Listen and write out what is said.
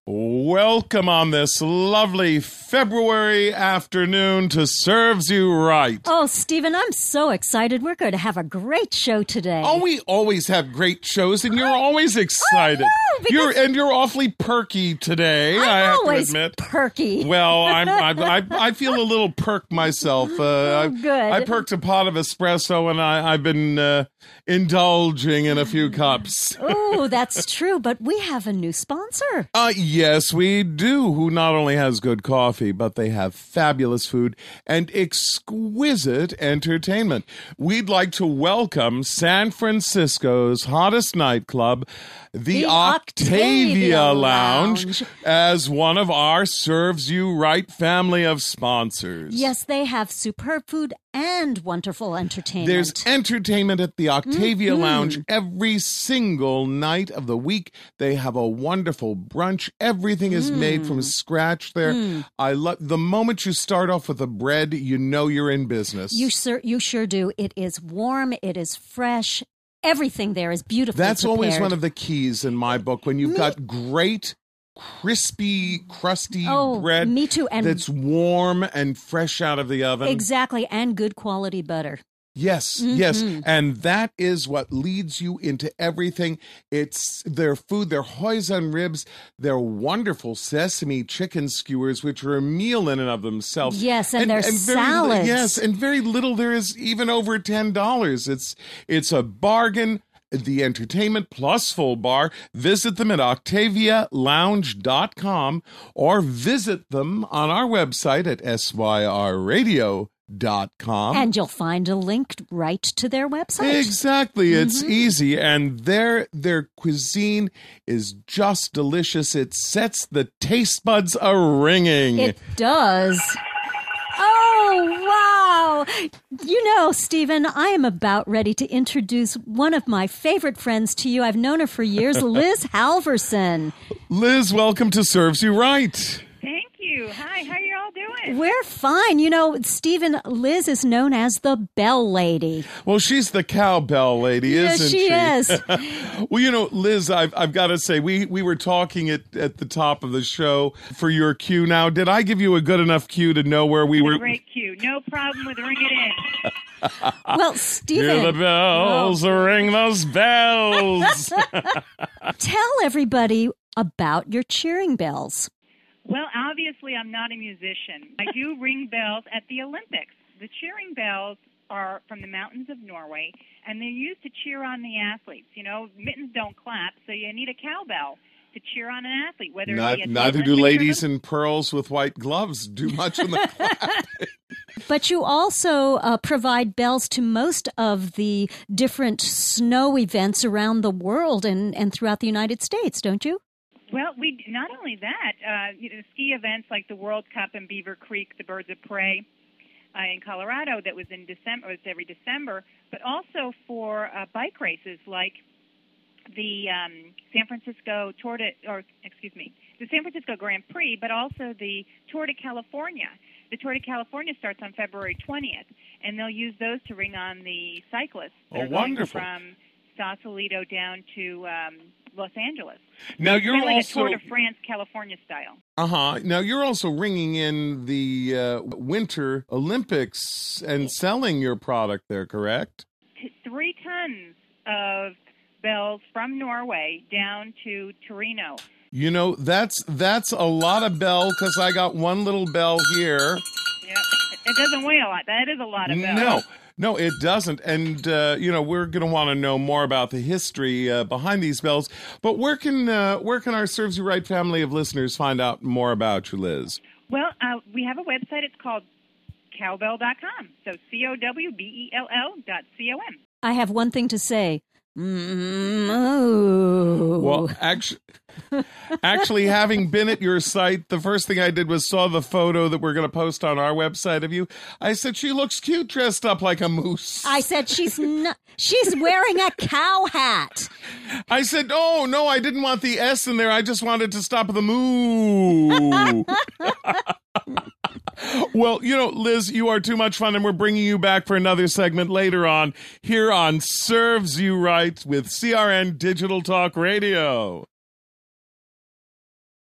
Welcome on this lovely February afternoon to Serves You Right. Oh, Stephen, I'm so excited. We're going to have a great show today. Oh, we always have great shows, and you're always excited. I know, You're awfully perky today. I have always to admit. perky. Well, I feel a little perk myself. Good. I perked a pot of espresso, and I've been indulging in a few cups. Oh, that's true. But we have a new sponsor. Yes, we do, who not only has good coffee, but they have fabulous food and exquisite entertainment. We'd like to welcome San Francisco's hottest nightclub, the Octavia Lounge, as one of our Serves You Right family of sponsors. Yes, they have superb food and wonderful entertainment. There's entertainment at the Octavia Lounge every single night of the week. They have a wonderful brunch. Everything is made from scratch there. I love the moment you start off with the bread, you know you're in business. You sure do. It is warm. It is fresh. Everything there is beautifully That's prepared. always one of the keys in my book. When you've got great, crispy, crusty bread me too. And that's warm and fresh out of the oven. Exactly. And good quality butter. Yes, yes. And that is what leads you into everything. It's their food, their hoisin ribs, their wonderful sesame chicken skewers, which are a meal in and of themselves. Yes, and their salads. Yes, and very little there is even over $10. It's a bargain. The entertainment plus full bar. Visit them at octavialounge.com or visit them on our website at syrradio.com. And you'll find a link right to their website. Exactly. It's easy. And their cuisine is just delicious. It sets the taste buds a-ringing. It does. Oh, wow. You know, Stephen, I am about ready to introduce one of my favorite friends to you. I've known her for years, Liz Halverson. Liz, welcome to Serves You Right. Thank you. Hi, how you all doing? We're fine. You know, Stephen, Liz is known as the Bell Lady. Well, she's the cowbell lady, isn't she? Yes, she is. Well, you know, Liz, I've got to say, we were talking at the top of the show for your cue. Now, did I give you a good enough cue to know where we were? Great cue. No problem with ring it in. Well, Stephen. Hear the bells, ring those bells. Tell everybody about your cheering bells. Well, obviously, I'm not a musician. I do ring bells at the Olympics. The cheering bells are from the mountains of Norway, and they're used to cheer on the athletes. You know, mittens don't clap, so you need a cowbell to cheer on an athlete. Neither do ladies in pearls with white gloves do much in the clapping. But you also provide bells to most of the different snow events around the world and throughout the United States, don't you? Well, we not only that, ski events like the World Cup in Beaver Creek, the Birds of Prey in Colorado, that was in December. It was every December, but also for bike races like the San Francisco Grand Prix, but also the Tour de California. The Tour de California starts on February 20th, and they'll use those to ring on the cyclists. Oh, wonderful! From Sausalito down to Los Angeles. Now you're kind of like also a Tour de France, California style. Now you're also ringing in the Winter Olympics and selling your product there, correct? 3 tons of bells from Norway down to Torino. You know, that's a lot of bell because I got one little bell here. Yep, it doesn't weigh a lot. That is a lot of bells. No, it doesn't. And, we're going to want to know more about the history behind these bells. But where can our Serves You Right family of listeners find out more about you, Liz? Well, we have a website. It's called cowbell.com. So COWBELL.com. I have one thing to say. Well, actually, having been at your site, the first thing I did was saw the photo that we're going to post on our website of you. I said, she looks cute dressed up like a moose. I said, she's wearing a cow hat. I said, oh, no, I didn't want the S in there. I just wanted to stop the moo. Well, Liz, you are too much fun, and we're bringing you back for another segment later on here on Serves You Right with CRN Digital Talk Radio.